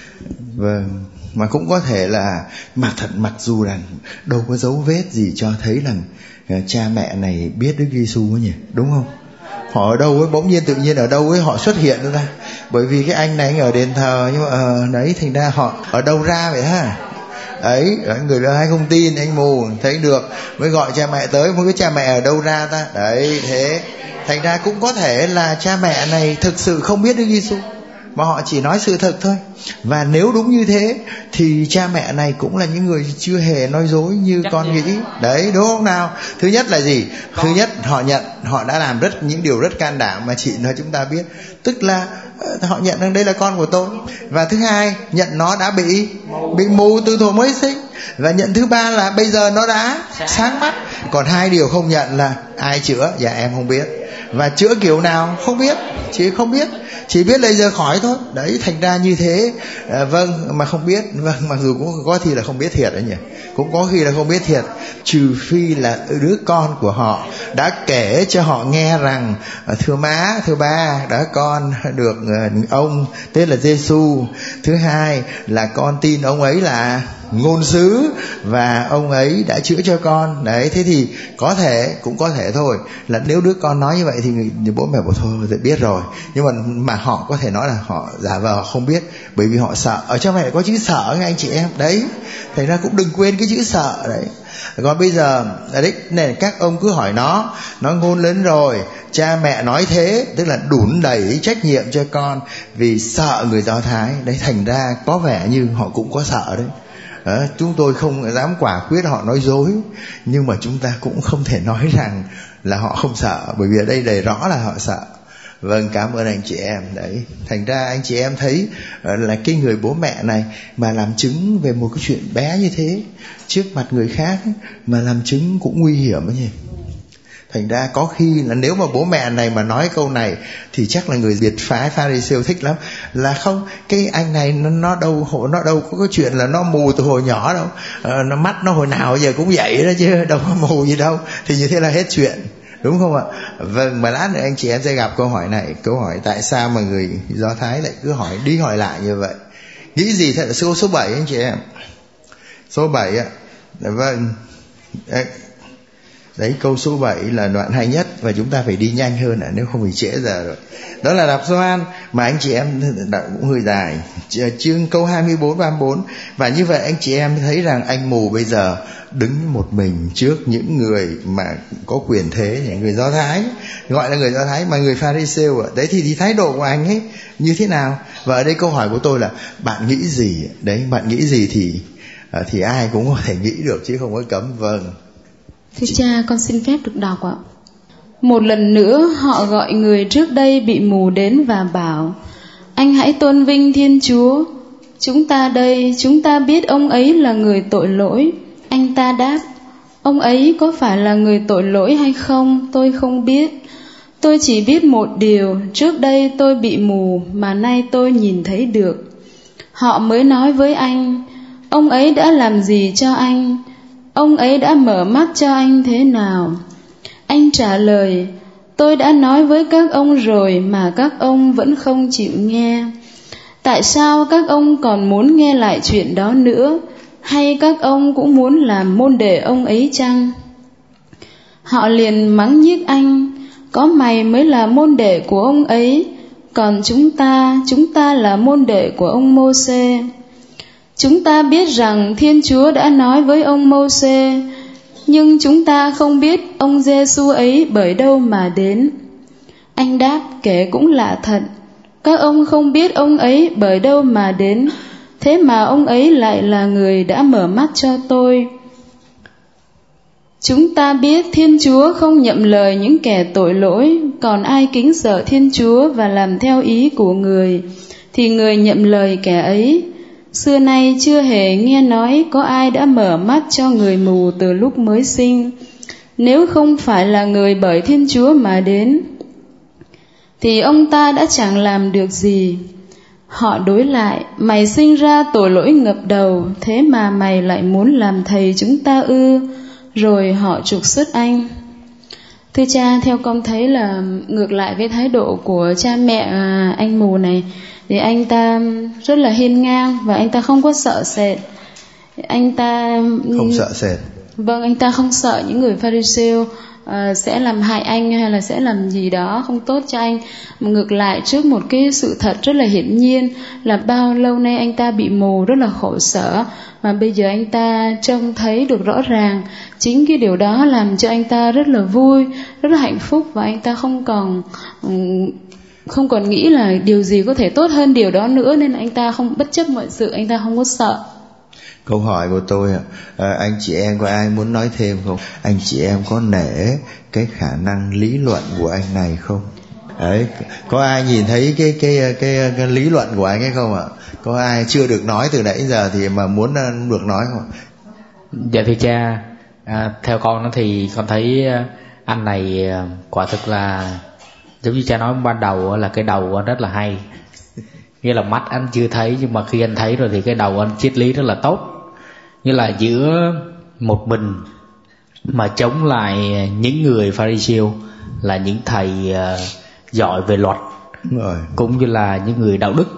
Vâng, mà cũng có thể là mặc thật mặc dù là đâu có dấu vết gì cho thấy là cha mẹ này biết Đức Giêsu nhỉ, đúng không? Họ ở đâu ấy, bỗng nhiên tự nhiên ở đâu ấy họ xuất hiện ra. Bởi vì cái anh này anh ở đền thờ, nhưng mà ờ, đấy thành ra họ ở đâu ra vậy ha? Ấy, người đó hay không tin, anh mù thấy được mới gọi cha mẹ tới, không biết cha mẹ ở đâu ra ta. Đấy, thế thành ra cũng có thể là cha mẹ này thực sự không biết Đức Giêsu mà họ chỉ nói sự thật thôi. Và nếu đúng như thế thì cha mẹ này cũng là những người chưa hề nói dối như chắc con nghĩ. Đấy, đúng không nào? Thứ nhất là gì? Con. Thứ nhất họ nhận họ đã làm rất những điều rất can đảm mà chị nói chúng ta biết. Tức là họ nhận rằng đây là con của tôi. Và thứ hai, nhận nó đã bị bị mù từ thuở mới sinh. Và nhận thứ ba là bây giờ nó đã sáng mắt. Còn hai điều không nhận là ai chữa? Dạ em không biết. Và chữa kiểu nào? Không biết. Chị không biết. Chỉ biết lấy giờ khỏi thôi. Đấy, thành ra như thế. À, vâng, mà không biết. Vâng, mặc dù cũng có khi là không biết thiệt đấy nhỉ. Cũng có khi là không biết thiệt. Trừ phi là đứa con của họ đã kể cho họ nghe rằng thưa má, thưa ba, đã con được ông tên là Giêsu. Thứ hai là con tin ông ấy là ngôn sứ và ông ấy đã chữa cho con. Đấy, thế thì có thể, cũng có thể thôi, là nếu đứa con nói như vậy thì, thì bố mẹ bảo thôi thì biết rồi. Nhưng mà mà họ có thể nói là họ giả vờ không biết, bởi vì họ sợ. Ở trong này có chữ sợ nghe anh chị em. Đấy, thành ra cũng đừng quên cái chữ sợ đấy. Còn bây giờ đấy, này các ông cứ hỏi nó, nó ngôn lớn rồi, cha mẹ nói thế, tức là đủn đẩy trách nhiệm cho con vì sợ người Do Thái. Đấy, thành ra có vẻ như họ cũng có sợ đấy. À, chúng tôi không dám quả quyết họ nói dối, nhưng mà chúng ta cũng không thể nói rằng là họ không sợ, bởi vì ở đây đầy rõ là họ sợ. Vâng, cảm ơn anh chị em. Đấy, thành ra anh chị em thấy là cái người bố mẹ này mà làm chứng về một cái chuyện bé như thế trước mặt người khác mà làm chứng cũng nguy hiểm ấy nhỉ. Thành ra có khi là nếu mà bố mẹ này mà nói câu này thì chắc là người biệt phái Pha-ri-sêu thích lắm. Là không, cái anh này nó, nó đâu nó đâu có cái chuyện là nó mù từ hồi nhỏ đâu. À, nó mắt nó hồi nào giờ cũng vậy đó chứ đâu có mù gì đâu. Thì như thế là hết chuyện, đúng không ạ? Vâng, mà lát nữa anh chị em sẽ gặp câu hỏi này. Câu hỏi tại sao mà người Do Thái lại cứ hỏi đi hỏi lại như vậy. Nghĩ gì thật là số, số bảy anh chị em. Số bảy ạ. Vâng. Đấy, câu số bảy là đoạn hay nhất và chúng ta phải đi nhanh hơn à, nếu không thì trễ giờ rồi. Đó là đọc Gioan mà anh chị em đọc cũng hơi dài, chương câu hai mươi bốn ba mươi bốn. Và như vậy anh chị em thấy rằng anh mù bây giờ đứng một mình trước những người mà có quyền thế, những người Do Thái, gọi là người Do Thái mà người Pha-ri-siêu ạ. Đấy thì, thì thái độ của anh ấy như thế nào? Và ở đây câu hỏi của tôi là bạn nghĩ gì? Đấy, bạn nghĩ gì thì thì ai cũng có thể nghĩ được chứ không có cấm. Vâng. Thưa cha, con xin phép được đọc ạ. Một lần nữa họ gọi người trước đây bị mù đến và bảo: anh hãy tôn vinh Thiên Chúa. Chúng ta đây, chúng ta biết ông ấy là người tội lỗi. Anh ta đáp: ông ấy có phải là người tội lỗi hay không, tôi không biết. Tôi chỉ biết một điều, trước đây tôi bị mù mà nay tôi nhìn thấy được. Họ mới nói với anh: ông ấy đã làm gì cho anh? Ông ấy đã mở mắt cho anh thế nào? Anh trả lời: tôi đã nói với các ông rồi mà các ông vẫn không chịu nghe. Tại sao các ông còn muốn nghe lại chuyện đó nữa? Hay các ông cũng muốn làm môn đệ ông ấy chăng? Họ liền mắng nhiếc anh: có mày mới là môn đệ của ông ấy, còn chúng ta, chúng ta là môn đệ của ông Mô-sê. Chúng ta biết rằng Thiên Chúa đã nói với ông Mô-sê, nhưng chúng ta không biết ông Giê-xu ấy bởi đâu mà đến. Anh đáp: kể cũng lạ thật, các ông không biết ông ấy bởi đâu mà đến, thế mà ông ấy lại là người đã mở mắt cho tôi. Chúng ta biết Thiên Chúa không nhậm lời những kẻ tội lỗi, còn ai kính sợ Thiên Chúa và làm theo ý của người, thì người nhậm lời kẻ ấy. Xưa nay chưa hề nghe nói có ai đã mở mắt cho người mù từ lúc mới sinh, nếu không phải là người bởi Thiên Chúa mà đến, thì ông ta đã chẳng làm được gì. Họ đối lại: mày sinh ra tội lỗi ngập đầu, thế mà mày lại muốn làm thầy chúng ta ư? Rồi họ trục xuất anh. Thưa cha, theo con thấy là ngược lại với thái độ của cha mẹ anh mù này, thì anh ta rất là hiên ngang và anh ta không có sợ sệt. Anh ta không sợ sệt. Vâng, anh ta không sợ những người Pha-ri-siêu uh, sẽ làm hại anh hay là sẽ làm gì đó không tốt cho anh. Mà ngược lại, trước một cái sự thật rất là hiển nhiên là bao lâu nay anh ta bị mù, rất là khổ sở, mà bây giờ anh ta trông thấy được rõ ràng. Chính cái điều đó làm cho anh ta rất là vui, rất là hạnh phúc, và anh ta không còn um, không còn nghĩ là điều gì có thể tốt hơn điều đó nữa, nên anh ta không bất chấp mọi sự, anh ta không có sợ. Câu hỏi của tôi à, anh chị em có ai muốn nói thêm không? Anh chị em có nể cái khả năng lý luận của anh này không? Đấy, có ai nhìn thấy cái cái cái, cái, cái lý luận của anh ấy không ạ? Có ai chưa được nói từ nãy giờ thì mà muốn được nói không? Dạ thưa cha, à, theo con thì con thấy anh này quả thực là giống như cha nói ban đầu là cái đầu anh rất là hay. Nghĩa là mắt anh chưa thấy, nhưng mà khi anh thấy rồi thì cái đầu anh triết lý rất là tốt. Như là giữa một mình mà chống lại những người Pha-ri-siêu là những thầy uh, giỏi về luật, rồi. Cũng như là những người đạo đức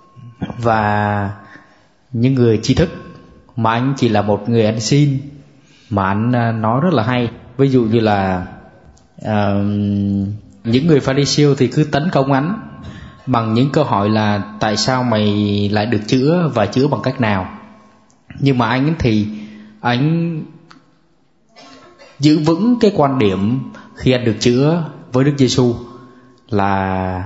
và những người tri thức, mà anh chỉ là một người ăn xin mà anh uh, nói rất là hay. Ví dụ như là uh, những người Pha-ri-siêu thì cứ tấn công anh bằng những câu hỏi là tại sao mày lại được chữa và chữa bằng cách nào. Nhưng mà anh thì anh giữ vững cái quan điểm khi anh được chữa với Đức Giêsu là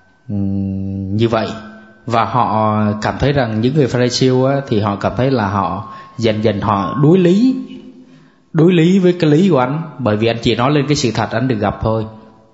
um, như vậy. Và họ cảm thấy rằng những người Pha-ri-siêu á, thì họ cảm thấy là họ dần dần họ đối lý đối lý với cái lý của anh, bởi vì anh chỉ nói lên cái sự thật anh được gặp thôi.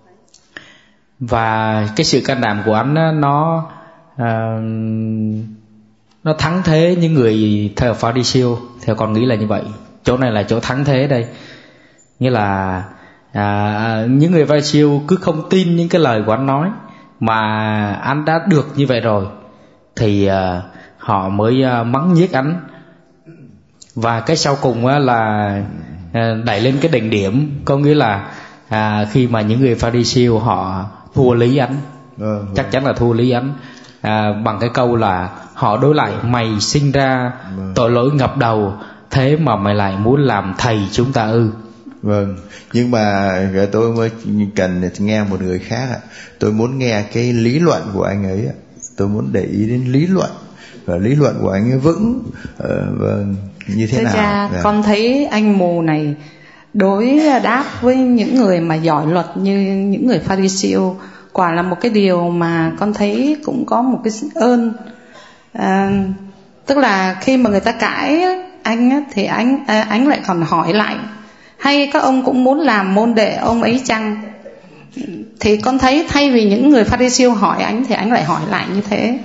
Và cái sự can đảm của anh á, nó uh, nó thắng thế những người theo Pha-ri-siêu. Theo con nghĩ là như vậy. Chỗ này là chỗ thắng thế đây. Nghĩa là à, những người Pha-ri-siêu cứ không tin những cái lời của anh nói, mà anh đã được như vậy rồi thì à, họ mới à, mắng nhiếc anh. Và cái sau cùng á, là à, đẩy lên cái đỉnh điểm. Có nghĩa là à, khi mà những người Pha-ri-siêu họ thua lý anh, ừ, chắc ừ. chắn là thua lý anh à, bằng cái câu là họ đối lại: mày sinh ra tội lỗi ngập đầu, thế mà mày lại muốn làm thầy chúng ta ư? Vâng, nhưng mà tôi mới cần nghe một người khác ạ. Tôi muốn nghe cái lý luận của anh ấy ạ. Tôi muốn để ý đến lý luận, và lý luận của anh ấy vững uh, vâng, như thế Thưa nào. cha, dạ. Con thấy anh mù này đối đáp với những người mà giỏi luật như những người Pharisêu quả là một cái điều mà con thấy cũng có một cái ơn. À, tức là khi mà người ta cãi anh á, thì anh à, anh lại còn hỏi lại, hay các ông cũng muốn làm môn đệ ông ấy chăng? Thì con thấy thay vì những người Pharisêu hỏi anh thì anh lại hỏi lại như thế.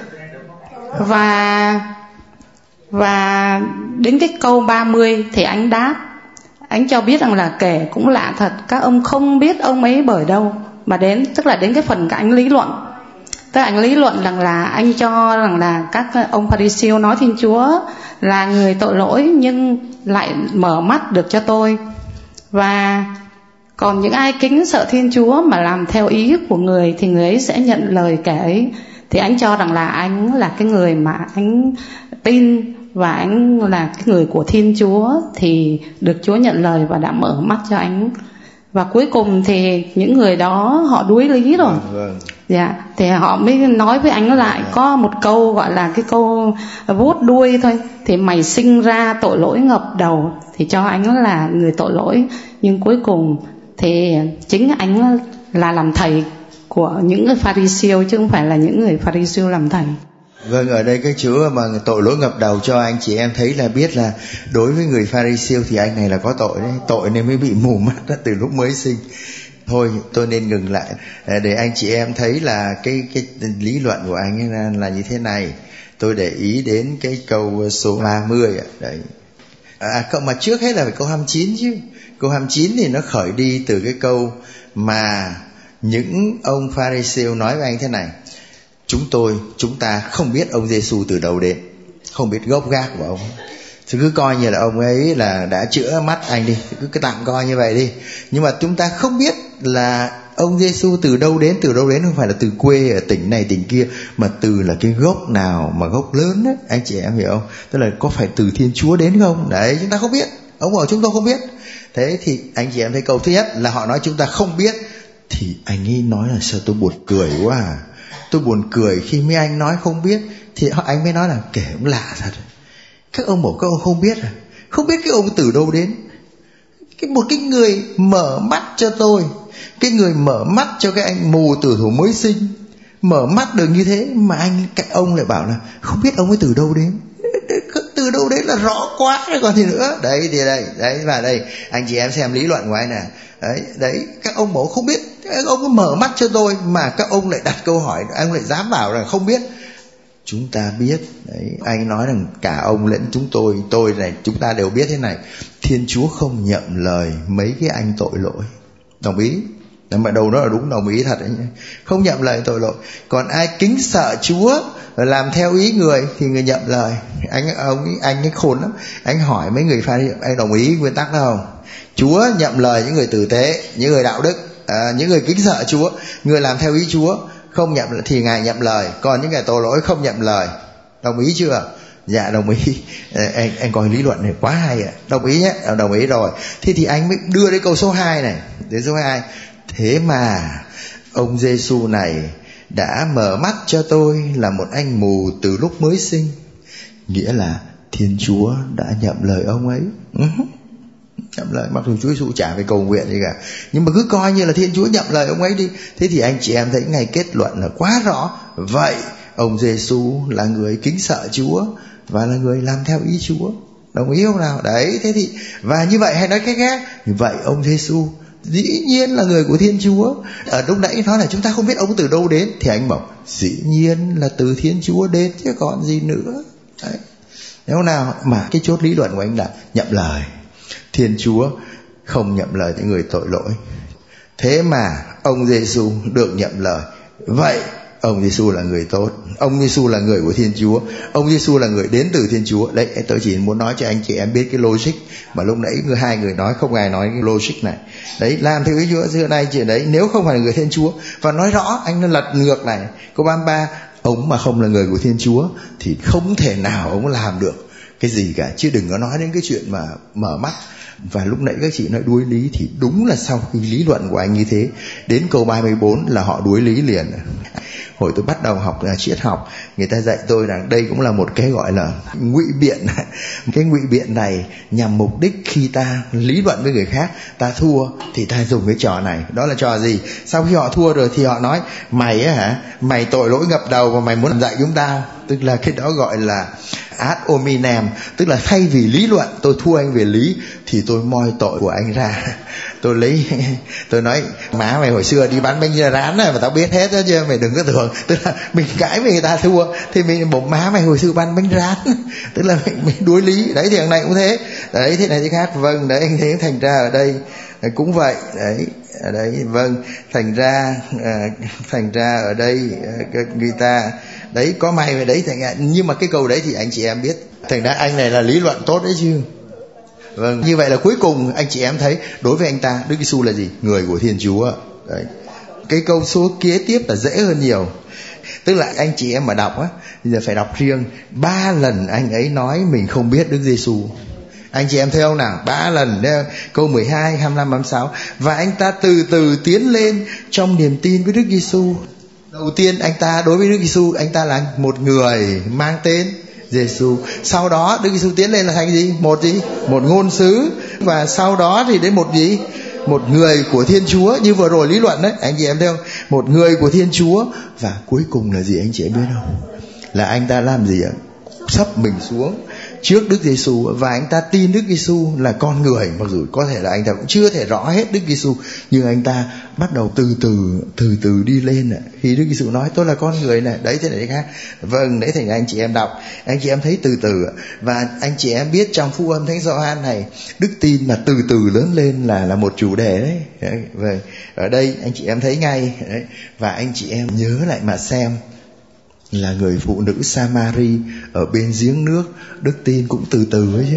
Và và đến cái câu ba mươi thì anh đáp, anh cho biết rằng là kể cũng lạ thật, các ông không biết ông ấy bởi đâu mà đến, tức là đến cái phần các anh lý luận. Tức là anh lý luận rằng là anh cho rằng là các ông Pharisêu nói Thiên Chúa là người tội lỗi nhưng lại mở mắt được cho tôi. Và còn những ai kính sợ Thiên Chúa mà làm theo ý của người thì người ấy sẽ nhận lời kẻ ấy. Thì anh cho rằng là anh là cái người mà anh tin và anh là cái người của Thiên Chúa thì được Chúa nhận lời và đã mở mắt cho anh. Và cuối cùng thì những người đó họ đuối lý rồi. Vâng. Dạ, thì họ mới nói với anh lại có một câu gọi là cái câu vuốt đuôi thôi. Thì mày sinh ra tội lỗi ngập đầu, thì cho anh là người tội lỗi. Nhưng cuối cùng thì chính anh là làm thầy của những người Pharisêu chứ không phải là những người Pharisêu làm thầy. Vâng, ở đây cái chữ mà tội lỗi ngập đầu cho anh chị em thấy là biết là đối với người Pharisêu thì anh này là có tội đấy, tội nên mới bị mù mắt đó, từ lúc mới sinh. Thôi tôi nên ngừng lại để anh chị em thấy là cái cái lý luận của anh ấy là như thế này. Tôi để ý đến cái câu số ba mươi ạ. Đấy. À, câu mà trước hết là phải câu hai mươi chín chứ. Câu hai mươi chín thì nó khởi đi từ cái câu mà những ông Pharisêu nói với anh thế này: Chúng tôi, chúng ta không biết ông Giêsu từ đâu đến, không biết gốc gác của ông. Thì cứ coi như là ông ấy là đã chữa mắt anh đi, cứ, cứ tạm coi như vậy đi. Nhưng mà chúng ta không biết là ông Giêsu từ đâu đến, từ đâu đến không phải là từ quê ở tỉnh này tỉnh kia, mà từ là cái gốc nào mà gốc lớn ấy, anh chị em hiểu không? Tức là có phải từ Thiên Chúa đến không? Đấy, chúng ta không biết. Ông bảo chúng tôi không biết. Thế thì anh chị em thấy câu thứ nhất là họ nói chúng ta không biết, thì anh ấy nói là sao tôi buồn cười quá à. Tôi buồn cười khi mấy anh nói không biết, thì anh mới nói là kể cũng lạ thật. Các ông bảo các ông không biết à? Không biết cái ông từ đâu đến. Cái một cái người mở mắt cho tôi, cái người mở mắt cho cái anh mù từ thủ mới sinh, mở mắt được như thế mà anh cái ông lại bảo là không biết ông ấy từ đâu đến. Từ đâu đến là rõ quá rồi còn gì nữa. Đấy thì đây, đấy và đây anh chị em xem lý luận của anh nè. Đấy, đấy các ông bảo không biết, các ông cứ mở mắt cho tôi mà các ông lại đặt câu hỏi, anh lại dám bảo là không biết. Chúng ta biết. Đấy, anh nói rằng cả ông lẫn chúng tôi, tôi này chúng ta đều biết thế này: Thiên Chúa không nhậm lời mấy cái anh tội lỗi. Đồng ý? Mà đầu đó là đúng, đồng ý thật đấy nhé. Không nhậm lời tội lỗi. Còn ai kính sợ Chúa và làm theo ý người thì người nhậm lời. Anh ông anh ấy khôn lắm. Anh hỏi mấy người Pharisêu, anh đồng ý nguyên tắc đó không? Chúa nhậm lời những người tử tế, những người đạo đức, à, những người kính sợ Chúa, người làm theo ý Chúa. Không nhậm thì ngài nhậm lời. Còn những người tội lỗi không nhậm lời. Đồng ý chưa? Dạ đồng ý. Anh, anh coi lý luận này quá hay ạ. Đồng ý nhé. Đồng ý rồi. Thế thì anh mới đưa đến câu số hai này. Đến số hai. Thế mà ông Giêsu này đã mở mắt cho tôi là một anh mù từ lúc mới sinh. Nghĩa là Thiên Chúa đã nhậm lời ông ấy. Uh-huh. Nhậm lời, mặc dù Chúa Giêsu chả phải cầu nguyện gì cả, nhưng mà cứ coi như là Thiên Chúa nhậm lời ông ấy đi. Thế thì anh chị em thấy ngày kết luận là quá rõ. Vậy ông Giêsu là người kính sợ Chúa và là người làm theo ý Chúa. Đồng ý không nào? Đấy, thế thì và như vậy hay nói cách khác, như vậy ông Giêsu dĩ nhiên là người của Thiên Chúa. Ở lúc nãy nói là chúng ta không biết ông từ đâu đến, thì anh bảo dĩ nhiên là từ Thiên Chúa đến chứ còn gì nữa. Đấy. Nếu nào mà cái chốt lý luận của anh là nhậm lời. Thiên Chúa không nhậm lời những người tội lỗi. Thế mà ông Giêsu được nhậm lời. Vậy ông Giêsu là người tốt, ông Giêsu là người của Thiên Chúa, ông Giêsu là người đến từ Thiên Chúa. Đấy, tôi chỉ muốn nói cho anh chị em biết cái logic mà lúc nãy người hai người nói không ai nói cái logic này. Đấy, làm theo ý Chúa xưa nay chuyện đấy, nếu không phải là người Thiên Chúa. Và nói rõ, anh nó lật ngược này. Câu ba mươi ba, ông mà không là người của Thiên Chúa thì không thể nào ông làm được cái gì cả, chứ đừng có nói đến cái chuyện mà mở mắt. Và lúc nãy các chị nói đuối lý thì đúng là sau khi lý luận của anh như thế, đến câu ba mươi bốn là họ đuối lý liền. Hồi tôi bắt đầu học là triết học, người ta dạy tôi rằng đây cũng là một cái gọi là ngụy biện. Cái ngụy biện này nhằm mục đích khi ta lý luận với người khác, ta thua thì ta dùng cái trò này. Đó là trò gì? Sau khi họ thua rồi thì họ nói mày á hả, mày tội lỗi ngập đầu và mày muốn làm dạy chúng ta. Tức là cái đó gọi là ad hominem, tức là thay vì lý luận tôi thua anh về lý thì tôi moi tội của anh ra. Tôi lấy tôi nói má mày hồi xưa đi bán bánh rán này mà tao biết hết đó chứ, mày đừng có tưởng. Tức là mình cãi với người ta thua thì mình bảo má mày hồi xưa bán bánh rán, tức là mình, mình đuối lý. Đấy thì thằng này cũng thế, đấy thế này thì khác. Vâng, đấy anh thấy thành ra ở đây cũng vậy đấy. Ở đấy vâng, thành ra à, thành ra ở đây người ta đấy có may về đấy thành ra, nhưng mà cái câu đấy thì anh chị em biết, thành ra anh này là lý luận tốt đấy chứ. Vâng, như vậy là cuối cùng anh chị em thấy đối với anh ta Đức Giêsu là gì? Người của Thiên Chúa. Đấy. Cái câu số kế tiếp là dễ hơn nhiều. Tức là anh chị em mà đọc á, bây giờ phải đọc riêng. Ba lần anh ấy nói mình không biết Đức Giêsu. Anh chị em thấy không nào? Ba lần. Câu mười hai, hai mươi lăm, ba mươi sáu. Và anh ta từ từ tiến lên trong niềm tin với Đức Giêsu. Đầu tiên anh ta đối với Đức Giêsu, anh ta là một người mang tên Giêsu. Sau đó Đức Giêsu tiến lên là thành gì? Một gì? Một ngôn sứ. Và sau đó thì đến một gì? Một người của Thiên Chúa. Như vừa rồi lý luận đấy, anh chị em thấy không? Một người của Thiên Chúa. Và cuối cùng là gì anh chị em biết không? Là anh ta làm gì ạ? Sấp mình xuống trước Đức Giêsu và anh ta tin Đức Giêsu là con người, mặc dù có thể là anh ta cũng chưa thể rõ hết Đức Giêsu, nhưng anh ta bắt đầu từ từ từ từ đi lên. Khi Đức Giêsu nói tôi là con người này, đấy thế này khác. Vâng, đấy thành anh chị em đọc, anh chị em thấy từ từ. Và anh chị em biết trong Phúc Âm Thánh Gioan này, đức tin là từ từ lớn lên là là một chủ đề đấy. Đấy, vâng, ở đây anh chị em thấy ngay đấy. Và anh chị em nhớ lại mà xem, là người phụ nữ Samari ở bên giếng nước, đức tin cũng từ từ ấy chứ.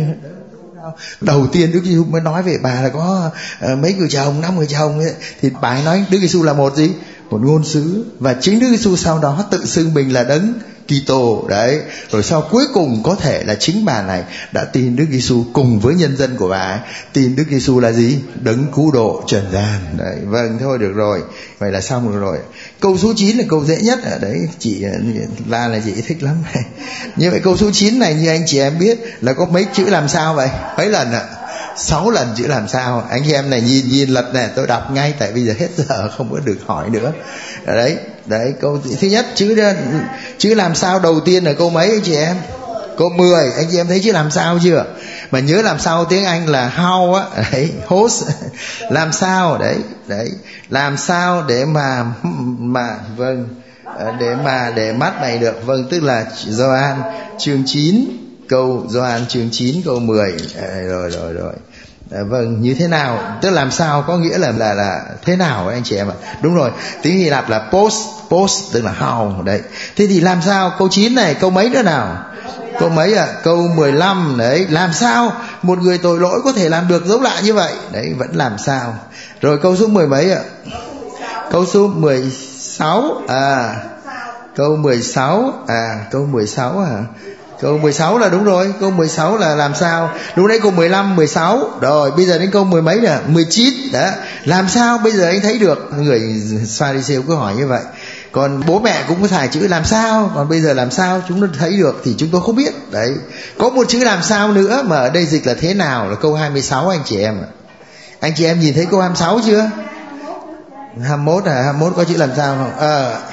Đầu tiên Đức Giêsu mới nói về bà là có uh, mấy người chồng, năm người chồng ấy. Thì bà ấy nói Đức Giêsu là một gì? Một ngôn sứ. Và chính Đức Giêsu sau đó tự xưng mình là Đấng Kitô đấy. Rồi sau cuối cùng có thể là chính bà này đã tin Đức Giêsu cùng với nhân dân của bà ấy, tin Đức Giêsu là gì? Đấng cứu độ trần gian đấy. Vâng, thôi được rồi, vậy là xong rồi. rồi Câu số chín là câu dễ nhất ở đấy, chị La là chị thích lắm. Như vậy câu số chín này như anh chị em biết là có mấy chữ làm sao vậy? Mấy lần ạ? Sáu lần chữ làm sao. Anh em này nhìn nhìn lật này, tôi đọc ngay tại bây giờ hết giờ không có được hỏi nữa. Đấy, đấy câu thứ nhất chữ chữ làm sao đầu tiên ở câu mấy anh chị em? Câu mười. Anh chị em thấy chữ làm sao chưa? Mà nhớ làm sao tiếng Anh là how á, đấy, host. Làm sao đấy, đấy, làm sao để mà mà vâng, để mà để mắt này được. Vâng, tức là Gioan chương chín câu Gioan chương chín câu mười. À, rồi rồi rồi. À, vâng, như thế nào? Tức làm sao có nghĩa là là là thế nào anh chị em ạ? Đúng rồi, tiếng Hy Lạp là post, post tức là how đấy. Thế thì làm sao? Câu chín này, câu mấy nữa nào? Câu mấy ạ? À? Câu mười lăm đấy, làm sao một người tội lỗi có thể làm được dấu lạ như vậy? Đấy, vẫn làm sao. Rồi câu số mười mấy ạ? À? Câu số mười sáu. À, câu mười sáu. À, câu mười sáu à? Câu mười sáu là đúng rồi, câu mười sáu là làm sao? Lúc đấy câu mười lăm, mười sáu. Rồi, bây giờ đến câu mười mấy nè, mười chín. Đó, làm sao bây giờ anh thấy được? Người Pharisêu cứ hỏi như vậy. Còn bố mẹ cũng có xài chữ làm sao, còn bây giờ làm sao chúng nó thấy được thì chúng tôi không biết. Đấy, có một chữ làm sao nữa mà ở đây dịch là thế nào, là câu hai mươi sáu anh chị em. Anh chị em nhìn thấy câu hai mươi sáu chưa? hai mươi mốt à? hai mươi mốt có chữ làm sao không? Ờ à,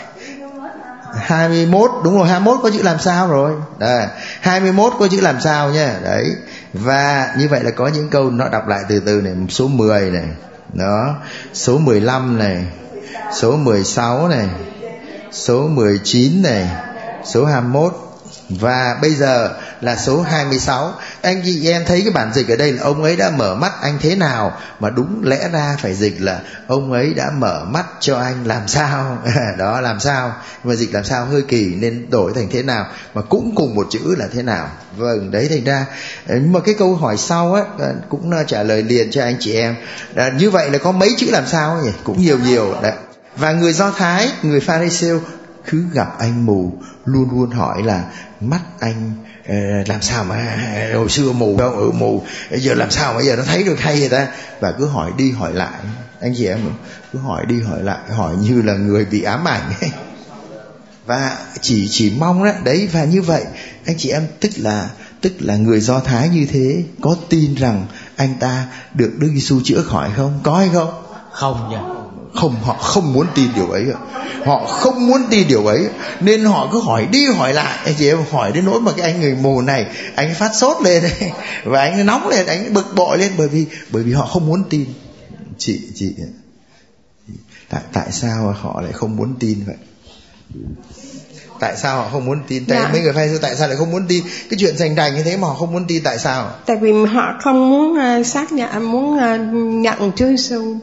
hai mươi mốt, đúng rồi, hai mươi mốt có chữ làm sao rồi. Đấy, hai mươi mốt có chữ làm sao nha. Đấy. Và như vậy là có những câu nó đọc lại từ từ này, số mười này, đó, số mười lăm này, số mười sáu này, số mười chín này, số hai mươi mốt. Và bây giờ là số hai mươi sáu. Anh chị em thấy cái bản dịch ở đây là ông ấy đã mở mắt anh thế nào, mà đúng lẽ ra phải dịch là ông ấy đã mở mắt cho anh làm sao. Đó, làm sao. Mà dịch làm sao hơi kỳ nên đổi thành thế nào, mà cũng cùng một chữ là thế nào. Vâng, đấy thành ra. Nhưng mà cái câu hỏi sau á cũng trả lời liền cho anh chị em. Đã, như vậy là có mấy chữ làm sao nhỉ? Cũng nhiều nhiều đấy. Và người Do Thái, người Pharisêu cứ gặp anh mù luôn luôn hỏi là mắt anh làm sao mà hồi xưa mù đâu, ở mù giờ làm sao mà giờ nó thấy được hay vậy ta, và cứ hỏi đi hỏi lại. Anh chị em cứ hỏi đi hỏi lại, hỏi như là người bị ám ảnh ấy. Và chỉ chỉ mong đó đấy, và như vậy anh chị em tức là tức là người Do Thái như thế có tin rằng anh ta được Đức Giêsu chữa khỏi không? Có hay không? Không nha. Không, họ không muốn tin điều ấy. Họ không muốn tin điều ấy, nên họ cứ hỏi đi hỏi lại. Anh chị em hỏi đến nỗi mà cái anh người mù này, anh phát sốt lên đấy, và anh nóng lên, anh bực bội lên, bởi vì bởi vì họ không muốn tin. Chị chị tại tại sao họ lại không muốn tin vậy? Tại sao họ không muốn tin? Tại dạ. mấy người Pharisêu tại sao lại không muốn tin cái chuyện thành thành như thế mà họ không muốn tin? Tại sao? Tại vì họ không muốn uh, xác nhận, muốn uh, nhận Chúa Giêsu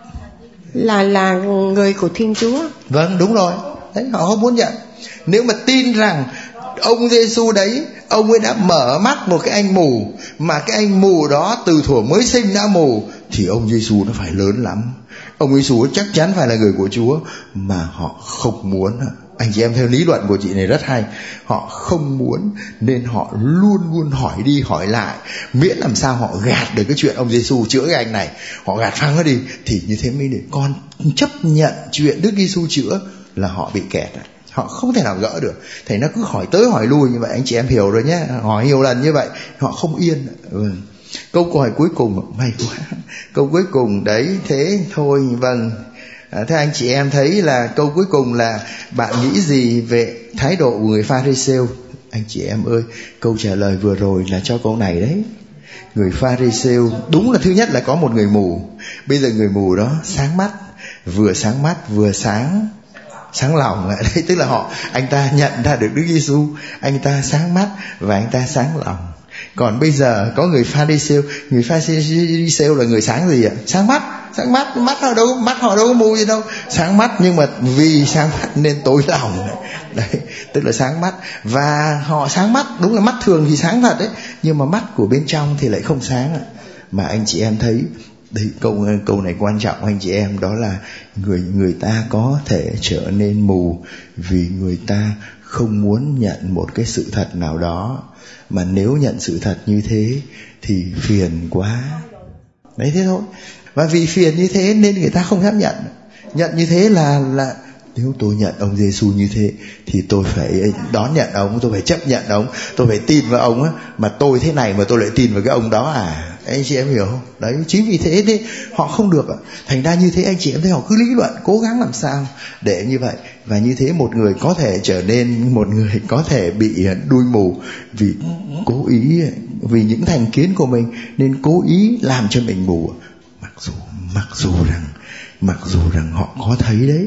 là là người của Thiên Chúa. Vâng, đúng rồi. Đấy, họ không muốn nhận. Nếu mà tin rằng ông Giêsu đấy, ông ấy đã mở mắt một cái anh mù, mà cái anh mù đó từ thuở mới sinh đã mù, thì ông Giêsu nó phải lớn lắm. Ông Giêsu chắc chắn phải là người của Chúa, mà họ không muốn. Anh chị em theo lý luận của chị này rất hay. Họ không muốn nên họ luôn luôn hỏi đi hỏi lại, miễn làm sao họ gạt được cái chuyện ông Giêsu chữa cái anh này, họ gạt phăng nó đi, thì như thế mới để con chấp nhận chuyện Đức Giêsu chữa là họ bị kẹt. Họ không thể nào gỡ được. Thầy nó cứ hỏi tới hỏi lui như vậy, anh chị em hiểu rồi nhé. Hỏi nhiều lần như vậy họ không yên. Ừ. Câu hỏi cuối cùng, may quá, câu cuối cùng đấy, thế thôi. Vâng. À, thế anh chị em thấy là câu cuối cùng là bạn nghĩ gì về thái độ của người Pha-ri-sêu? Anh chị em ơi, câu trả lời vừa rồi là cho câu này đấy. Người Pha-ri-sêu đúng là thứ nhất là có một người mù. Bây giờ người mù đó sáng mắt, vừa sáng mắt vừa sáng sáng lòng. Đấy, tức là họ anh ta nhận ra được Đức Giêsu, anh ta sáng mắt và anh ta sáng lòng. Còn bây giờ có người Pha-ri-sêu, người Pha-ri-sêu là người sáng gì ạ? Sáng mắt. Sáng mắt, mắt họ đâu, mắt họ đâu có mù gì đâu. Sáng mắt nhưng mà vì sáng mắt nên tối lòng. Đấy, tức là sáng mắt. Và họ sáng mắt, đúng là mắt thường thì sáng thật đấy, nhưng mà mắt của bên trong thì lại không sáng. Mà anh chị em thấy, đây, câu câu này quan trọng anh chị em, đó là người người ta có thể trở nên mù vì người ta không muốn nhận một cái sự thật nào đó. Mà nếu nhận sự thật như thế thì phiền quá. Đấy, thế thôi. Và vì phiền như thế nên người ta không dám nhận. Nhận như thế là là nếu tôi nhận ông Giêsu như thế thì tôi phải đón nhận ông, tôi phải chấp nhận ông, tôi phải tin vào ông á. Mà tôi thế này mà tôi lại tin vào cái ông đó à? Anh chị em hiểu không? Đấy, chính vì thế nên họ không được. Thành ra như thế anh chị em thấy họ cứ lý luận, cố gắng làm sao để như vậy. Và như thế một người có thể trở nên một người có thể bị đuôi mù vì cố ý, vì những thành kiến của mình nên cố ý làm cho mình mù. Mặc dù mặc dù rằng mặc dù rằng họ có thấy đấy,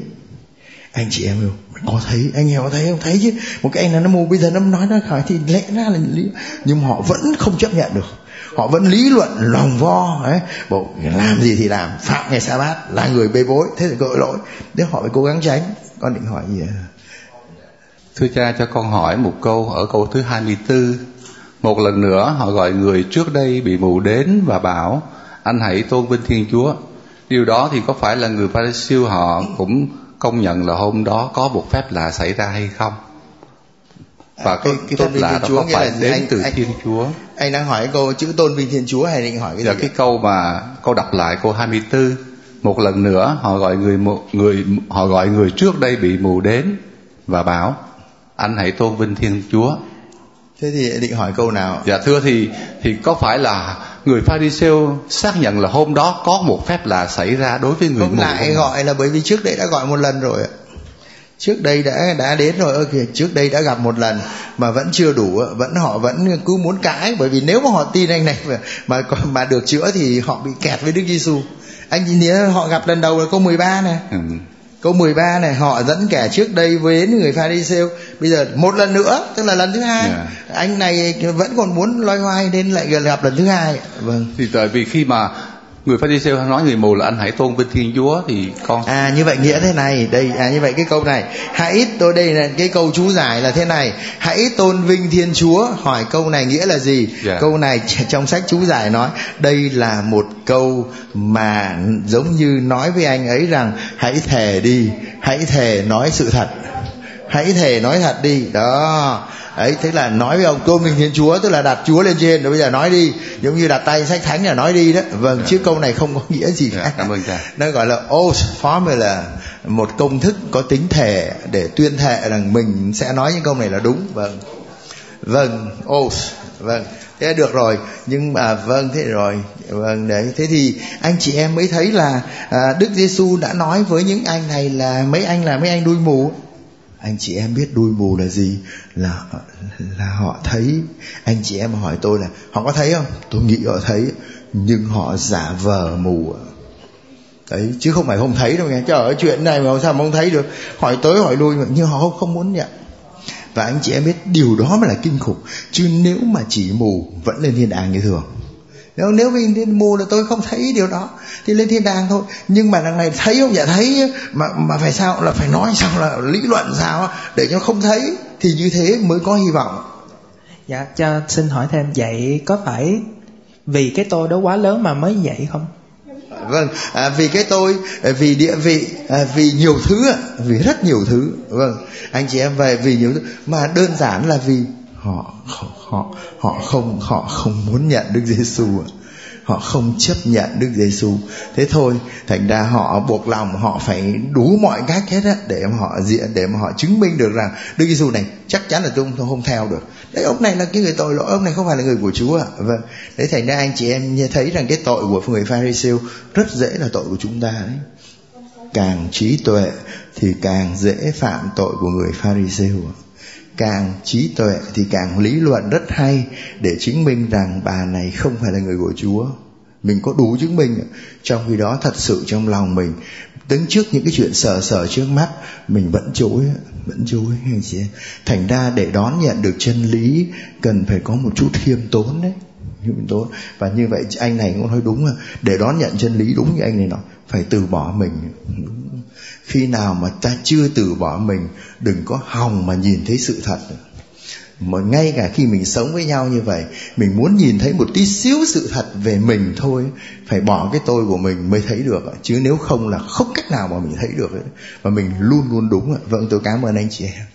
anh chị em hiểu, có thấy, anh em có thấy không? Thấy chứ. Một cái anh là nó mù, bây giờ nó nói nó khỏi thì lẽ ra là lý, nhưng họ vẫn không chấp nhận được. Họ vẫn lý luận lòng vo ấy, bộ làm gì thì làm, phạm ngày sa bát, là người bê bối, thế thì tội lỗi. Thế họ phải cố gắng tránh. Con định hỏi gì à? Thưa cha, cho con hỏi một câu ở câu thứ hai mươi tư. Một lần nữa họ gọi người trước đây bị mù đến và bảo: anh hãy tôn vinh Thiên Chúa. Điều đó thì có phải là người Pha-ri-siêu họ cũng công nhận là hôm đó có một phép lạ xảy ra hay không? Và cái, cái phép lạ đó có phải đến anh, từ anh, Thiên Chúa? Anh đang hỏi câu chữ tôn vinh Thiên Chúa hay định hỏi cái dạ, gì? Cái câu mà câu đọc lại câu hai mươi tư. Một lần nữa họ gọi người người họ gọi người trước đây bị mù đến và bảo: anh hãy tôn vinh Thiên Chúa. Thế thì định hỏi câu nào? Dạ thưa, thì thì có phải là người Pha-ri-sêu xác nhận là hôm đó có một phép lạ xảy ra đối với người mù? Lại gọi là bởi vì trước đây đã gọi một lần rồi ạ. Trước đây đã đã đến rồi, ơ kìa, trước đây đã gặp một lần mà vẫn chưa đủ, vẫn họ vẫn cứ muốn cãi, bởi vì nếu mà họ tin anh này mà mà, mà được chữa thì họ bị kẹt với Đức Giêsu. Anh nhớ họ gặp lần đầu là câu mười ba này. Ừ. Câu mười ba này, họ dẫn kẻ trước đây với người Pha-ri-sêu, bây giờ một lần nữa, tức là lần thứ hai. Yeah. Anh này vẫn còn muốn loay hoay nên lại gặp lần thứ hai. Vâng. Thì tại vì khi mà người Pha-ri-sêu nói người mù là anh hãy tôn vinh Thiên Chúa thì con à như vậy nghĩa thế này đây, à như vậy cái câu này hãy tôi đây là cái câu chú giải là thế này: hãy tôn vinh Thiên Chúa. Hỏi câu này nghĩa là gì? Yeah. Câu này trong sách chú giải nói đây là một câu mà giống như nói với anh ấy rằng hãy thề đi, hãy thề nói sự thật, hãy thề nói thật đi. Đó, ấy thế là nói với ông tôn vinh Thiên Chúa, tức là đặt Chúa lên trên, rồi bây giờ nói đi, giống như đặt tay sách thánh là nói đi đó. Vâng, yeah. Chứ câu này không có nghĩa gì cả. Yeah, cảm ơn cha. Nó gọi là oath formula, một công thức có tính thể để tuyên thệ rằng mình sẽ nói những câu này là đúng. Vâng, vâng, oath, vâng, thế được rồi. Nhưng mà vâng, thế rồi, vâng đấy. Thế thì anh chị em mới thấy là à, Đức Giêsu đã nói với những anh này là mấy anh là mấy anh đuôi mù. Anh chị em biết đuôi mù là gì? Là là họ thấy. Anh chị em hỏi tôi là họ có thấy không? Tôi nghĩ họ thấy, nhưng họ giả vờ mù. Đấy, chứ không phải không thấy đâu nghe. Trời ơi, chuyện này mà sao mà không thấy được? Hỏi tới hỏi lui mà, nhưng họ không, không muốn nhận. Và anh chị em biết điều đó mới là kinh khủng. Chứ nếu mà chỉ mù vẫn lên thiên đàng như thường. Nếu, nếu vì mù là tôi không thấy điều đó thì lên thiên đàng thôi. Nhưng mà đằng này thấy không? Dạ thấy. Mà, mà phải sao? Là phải nói sao? Là lý luận sao? Để cho không thấy. Thì như thế mới có hy vọng. Dạ, cho xin hỏi thêm, vậy có phải vì cái tôi đó quá lớn mà mới vậy không? Vâng, à, vì cái tôi, vì địa vị, à, vì nhiều thứ, vì rất nhiều thứ. Vâng, anh chị em về vì nhiều thứ, mà đơn giản là vì họ họ họ không họ không muốn nhận Đức Giêsu, họ không chấp nhận Đức Giêsu. Thế thôi, thành ra họ buộc lòng họ phải đủ mọi cách hết á để mà họ diện để mà họ chứng minh được rằng Đức Giêsu này chắc chắn là tôi không, không theo được. Đấy, ông này là cái người tội lỗi, ông này không phải là người của Chúa. Vâng, đấy, thành ra anh chị em thấy rằng cái tội của người Pha-ri-siêu rất dễ là tội của chúng ta đấy. Càng trí tuệ thì càng dễ phạm tội của người Pha-ri-siêu. Càng trí tuệ thì càng lý luận rất hay để chứng minh rằng bà này không phải là người của Chúa. Mình có đủ chứng minh. Trong khi đó thật sự trong lòng mình, đứng trước những cái chuyện sờ sờ trước mắt, mình vẫn chối, vẫn chối. Thành ra để đón nhận được chân lý cần phải có một chút khiêm tốn đấy. Khiêm tốn. Và như vậy anh này cũng nói đúng là để đón nhận chân lý đúng như anh này nói, phải từ bỏ mình. Khi nào mà ta chưa từ bỏ mình, đừng có hòng mà nhìn thấy sự thật. Mà ngay cả khi mình sống với nhau như vậy, mình muốn nhìn thấy một tí xíu sự thật về mình thôi, phải bỏ cái tôi của mình mới thấy được. Chứ nếu không là không cách nào mà mình thấy được. Và mình luôn luôn đúng. Vâng, tôi cảm ơn anh chị em.